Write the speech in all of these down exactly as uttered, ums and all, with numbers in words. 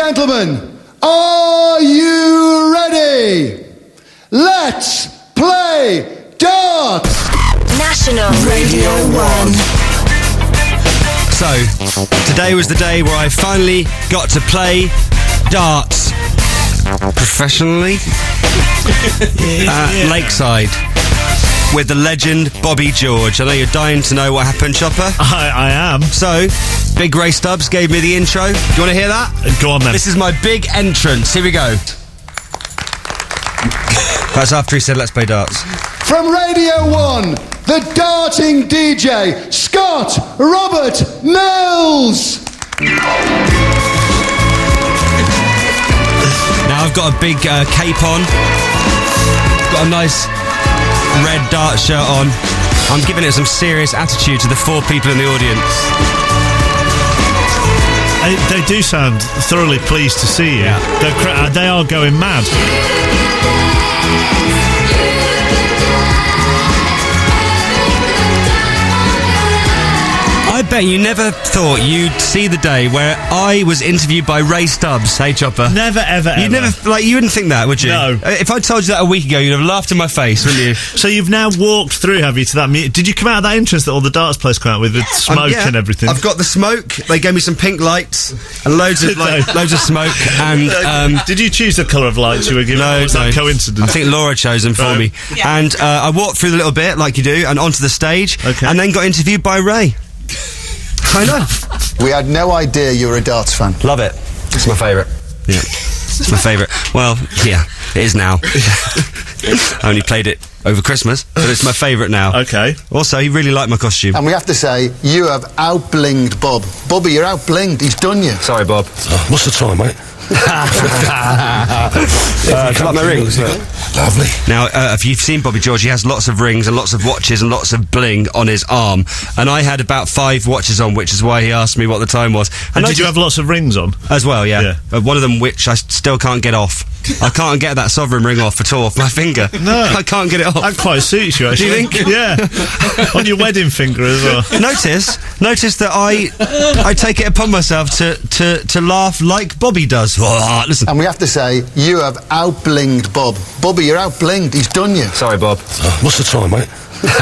gentlemen, are you ready? Let's play darts! National Radio one. So, today was the day where I finally got to play darts professionally at Lakeside with the legend Bobby George. I know you're dying to know what happened, Chopper. I, I am. So, Big Ray Stubbs gave me the intro. Do you want to hear that? Go on then. This is my big entrance. Here we go. That's after he said, let's play darts. From Radio one, the darting D J, Scott Robert Mills. Now I've got a big uh, cape on. Got a nice red dart shirt on. I'm giving it some serious attitude to the four people in the audience. They, they do sound thoroughly pleased to see you. Yeah. They're cra- they are going mad. I bet you never thought you'd see the day where I was interviewed by Ray Stubbs. Hey, Chopper. Never, ever, ever. You never, like, you wouldn't think that, would you? No. Uh, If I told you that a week ago, you'd have laughed in my face, wouldn't you? So you've now walked through, have you, to that meet? Did you come out of that entrance that all the darts players come out with, with smoke Um, yeah, and everything? I've got the smoke. They gave me some pink lights and loads of Did like, they? loads of smoke. And um, Did you choose the colour of lights you were given? no, or was no. that coincidence? I think Laura chose them for Right. me. And uh, I walked through the little bit like you do, and onto the stage, Okay. and then got interviewed by Ray. I know. We had no idea you were a darts fan. Love it. It's my favourite. Yeah. It's my favourite. Well, yeah, it is now. I only played it over Christmas, but it's my favourite now. Okay. Also, he really liked my costume. And we have to say, you have out-blinged Bob. Bobby, you're out-blinged. He's done you. Sorry, Bob. Oh, what's the time, mate? uh, like my rings. Lovely. Now, uh, if you've seen Bobby George, he has lots of rings and lots of watches and lots of bling on his arm. And I had about five watches on, which is why he asked me what the time was. And I did you have lots of rings on? As well, yeah. Yeah. Uh, one of them which I still can't get off. I can't get that sovereign ring off at all, off my finger. No. I can't get it off. That quite suits you, actually. Do you think? Yeah. On your wedding finger as well. Notice, notice that I, I take it upon myself to, to, to laugh like Bobby does. Oh, listen. And we have to say, you have out-blinged Bob. Bobby, you're out-blinged. He's done you. Sorry, Bob. Oh, what's the time, mate?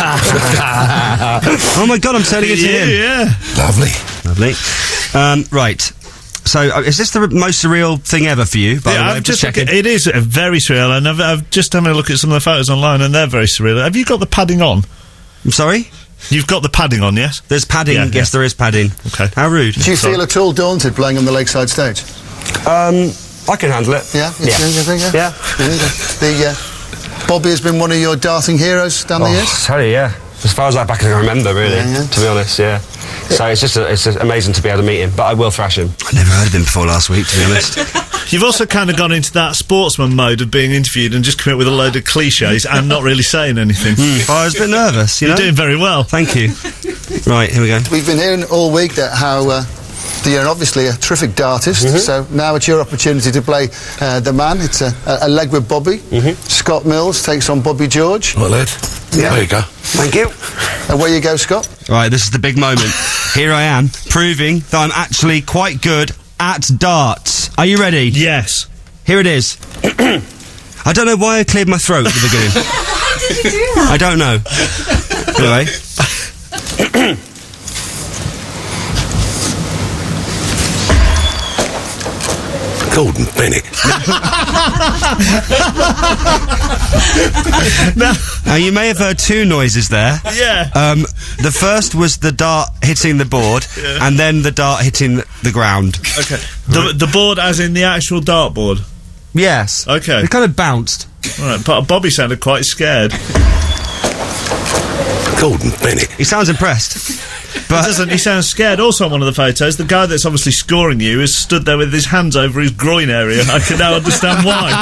Oh my God, I'm turning into Yeah, him. yeah. Lovely. Lovely. Um, right. So, uh, is this the r- most surreal thing ever for you? By Yeah, the way, I've just checking. look at- it is uh, very surreal, and I've, I've just having a look at some of the photos online, and they're very surreal. Have you got the padding on? I'm sorry. You've got the padding on, yes? There's padding. Yeah, yes, yeah. there is padding. Okay. How rude. Do you feel at all daunted playing on the Lakeside stage? Um, I can handle it. Yeah? Yeah. You think, yeah? Yeah. The, uh, Bobby has been one of your darting heroes down the Oh, years? tell you, yeah. As far as I back I can remember, really. Yeah, yeah. To be honest, yeah. So it's just a, it's just amazing to be able to meet him, but I will thrash him. I never heard of him before last week, to be honest. You've also kind of gone into that sportsman mode of being interviewed and just come up with a load of cliches and not really saying anything. Mm. I was a bit nervous, you You're know. doing very well. Thank you. Right, here we go. We've been hearing all week that how uh, that you're obviously a terrific dartist, Mm-hmm. so now it's your opportunity to play uh, the man. It's a, a, a leg with Bobby. Mm-hmm. Scott Mills takes on Bobby George. Right, lad. Yeah. There you go. Thank you. Away you go, Scott. Right, this is the big moment. Here I am, proving that I'm actually quite good at darts. Are you ready? Yes. Here it is. I don't know why I cleared my throat at the beginning. How did you do that? I don't know. Anyway. Gordon Bennett. Now, you may have heard two noises there. Yeah. Um, the first was the dart hitting the board, Yeah. and then the dart hitting the ground. Okay. The, the board as in the actual dartboard? Yes. Okay. It kind of bounced. All right, but Bobby sounded quite scared. Gordon Bennett. He sounds impressed. But Doesn't he sound scared? Also on one of the photos, the guy that's obviously scoring you is stood there with his hands over his groin area. I can now understand why.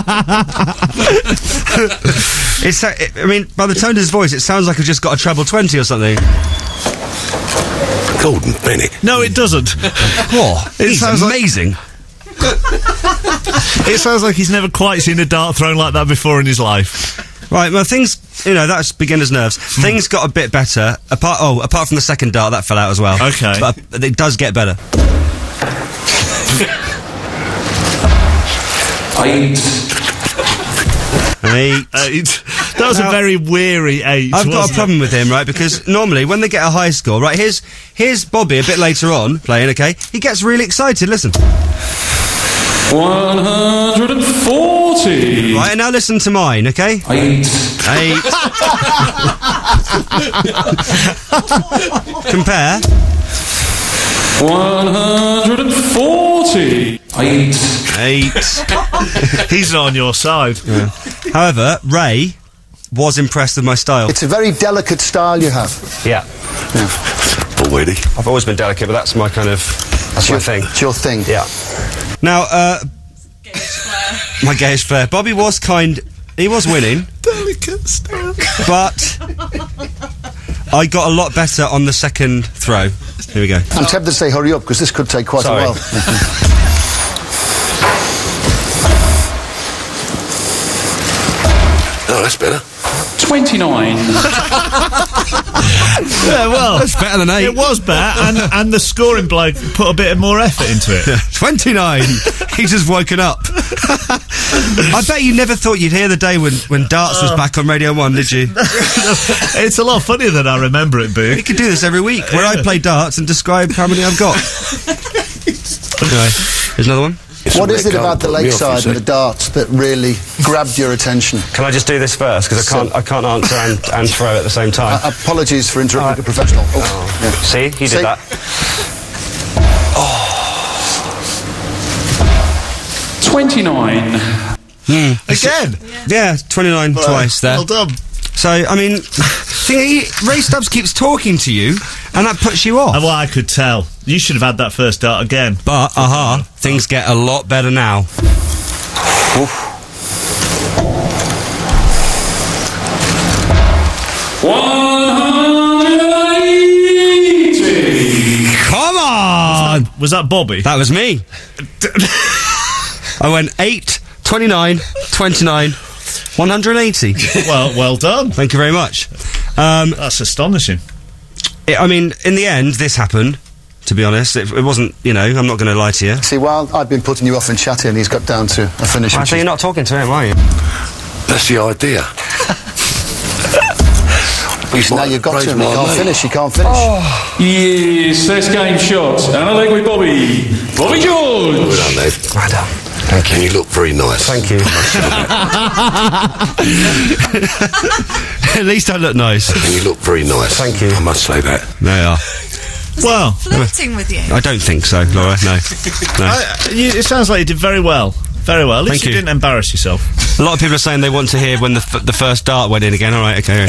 it's, uh, it, I mean, by the tone of his voice, it sounds like he's just got a treble twenty or something. Gordon Bennett. No, it doesn't. What? He's sounds like- amazing. It sounds like he's never quite seen a dart thrown like that before in his life. Right, well, things, you know, that's beginner's nerves. Things got a bit better. Apart, oh, apart from the second dart, that fell out as well. Okay. But it does get better. Eight. Eight. Eight. That was Now- a very weary eight. I've got a wasn't it? problem with him, right? Because normally when they get a high score, right, here's here's Bobby a bit later on playing, okay? He gets really excited, listen. one hundred forty. Right, and now listen to mine, okay? Eight. Eight. Compare. one hundred forty. Eight. Eight. He's not on your side. However, Ray was impressed with my style. It's a very delicate style you have. Yeah. Already. I've always been delicate, but that's my kind of... That's my thing. It's your thing. Yeah. Now, uh... my gayish flair. Bobby was kind... He was winning. Delicate style. But... I got a lot better on the second throw. Here we go. I'm tempted to say hurry up, because this could take quite Sorry. a while. Oh, that's better. twenty-nine. Yeah, well, That's better than eight. it was better, and, and the scoring bloke put a bit more effort into it. twenty-nine. He's just woken up. I bet you never thought you'd hear the day when, when darts was back on Radio one, did you? It's a lot funnier than I remember it being. We could do this every week, where I play darts and describe how many I've got. Anyway, here's another one. It's What a is it red about the card, put me off, you lakeside see. and the darts that really grabbed your attention? Can I just do this first? Because I can't, I can't answer and, and throw at the same time. Uh, apologies for interrupting a professional. Oh, yeah. See, he did See? that. twenty-nine. Again. Yeah, twenty-nine twice there. Well done. So, I mean, see, Ray Stubbs keeps talking to you, and that puts you off. And well, I could tell. You should have had that first dart again. But, aha, things get a lot better now. one hundred eighty. Come on! Was that Bobby? That was me. I went eight, twenty-nine, twenty-nine, one hundred eighty. well, well done. Thank you very much. Um, That's astonishing. it, I mean, in the end, this happened, to be honest. It, it wasn't, you know, I'm not going to lie to you. See, while I've been putting you off in chatting, he's got down to a finish. I which so is- you're not talking to him, are you? That's the idea. He's Now my- you've got Ray's to him. my He can't mate. finish. He can't finish. Yes, first game shot. And a leg with Bobby. Bobby George. Well done, Ned. Well done. Thank you. You look very nice. Thank you. At least I look nice. And you look very nice. Thank you. I must say that. They are. Well, Flirting with you. I don't think so, Laura. No. No. I, you, it sounds like you did very well. Very well. At least Thank you you. didn't embarrass yourself. A lot of people are saying they want to hear when the f- the first dart went in again. All right, okay.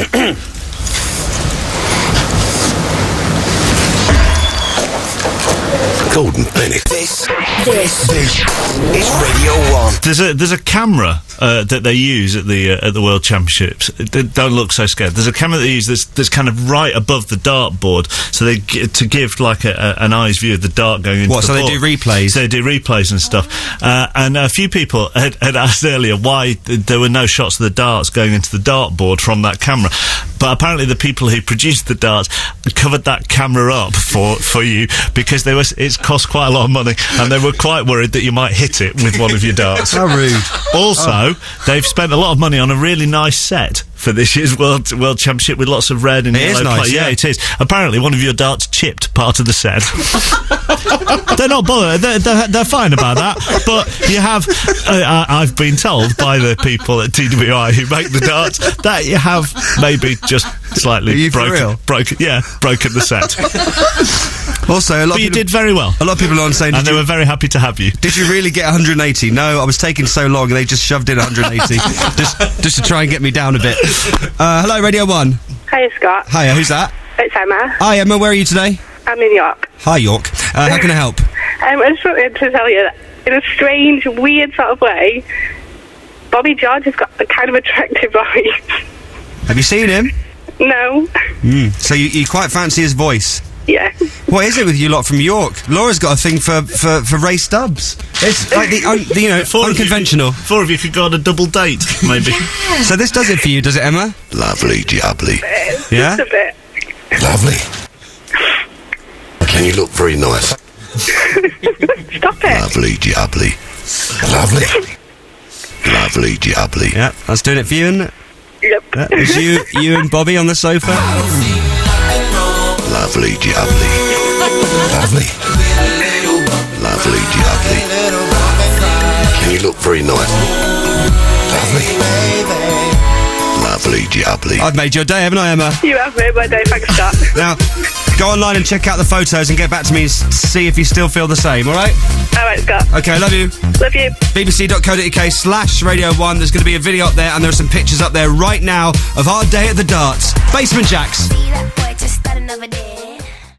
Gordon Bennett. This, this is Radio one. There's a there's a camera uh, that they use at the uh, at the World Championships. D- don't look so scared. There's a camera they use that's, that's kind of right above the dartboard, so they g- to give like a, a, an eye's view of the dart going into What, the so they ball. do replays? So they do replays and stuff. Uh, and a few people had, had asked earlier why th- there were no shots of the darts going into the dartboard from that camera. But apparently the people who produced the darts covered that camera up for, for you because they was it's cost quite a lot of money, and they were quite worried that you might hit it with one of your darts. How rude. Also, they've spent a lot of money on a really nice set for this year's World World Championship with lots of red and It is yellow nice, play. yeah. it is. Apparently, one of your darts chipped part of the set. They're not bothered. They're, they're, they're fine about that. But you have, uh, I, I've been told by the people at T W I who make the darts that you have maybe just slightly Are you for broken, real? broken, yeah, broken the set. Also, a lot But of you people, did very well, a lot of people are on saying, and did they you, were very happy to have you. did you really get one hundred eighty? No, I was taking so long, they just shoved in one hundred eighty just just to try and get me down a bit. Uh, hello, Radio one. Hi, Scott. Hiya, who's that? It's Emma. Hi, Emma, where are you today? I'm in York. Hi, York. Uh, how can I help? Um, I just wanted to tell you that in a strange, weird sort of way, Bobby George has got a kind of attractive voice. Have you seen him? No. Mm. So you, you quite fancy his voice? Yeah. What is it with you lot from York? Laura's got a thing for, for, for Ray Stubbs. It's like the, un, the you know, Four of you unconventional. could- four of you could go on a double date, maybe. So this does it for you, does it, Emma? Lovely, jubbly. Yeah? Just a bit. Lovely. And you look very nice. Stop it. Lovely, jubbly. Lovely. Lovely jubbly. Yeah, that's doing it for you, isn't it? Yep. Yeah, it's you, you and Bobby on the sofa. Lovely jubbly. Lovely. Lovely jubbly. Can you look very nice? Lovely. Lovely jubbly. I've made your day, haven't I, Emma? You have made my day, thanks, Scott. Now, go online and check out the photos and get back to me and s- see if you still feel the same, alright? Alright, Scott. Okay, love you. Love you. bbc.co.uk slash Radio one. There's going to be a video up there and there are some pictures up there right now of our day at the darts. Basement Jacks. See that boy just starting over there.